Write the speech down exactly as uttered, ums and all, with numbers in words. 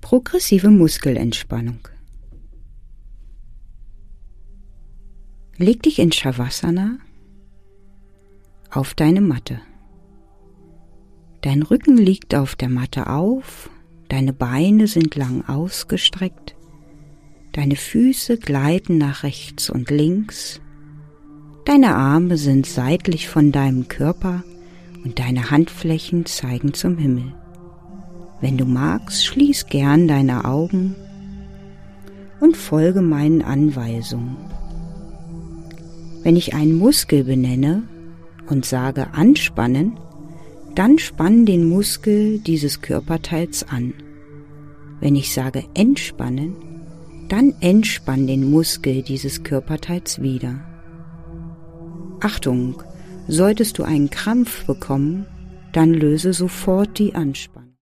Progressive Muskelentspannung. Leg dich in Shavasana auf deine Matte. Dein Rücken liegt auf der Matte auf, deine Beine sind lang ausgestreckt, deine Füße gleiten nach rechts und links, deine Arme sind seitlich von deinem Körper und deine Handflächen zeigen zum Himmel. Wenn du magst, schließ gern deine Augen und folge meinen Anweisungen. Wenn ich einen Muskel benenne und sage anspannen, dann spann den Muskel dieses Körperteils an. Wenn ich sage entspannen, dann entspann den Muskel dieses Körperteils wieder. Achtung, solltest du einen Krampf bekommen, dann löse sofort die Anspannung.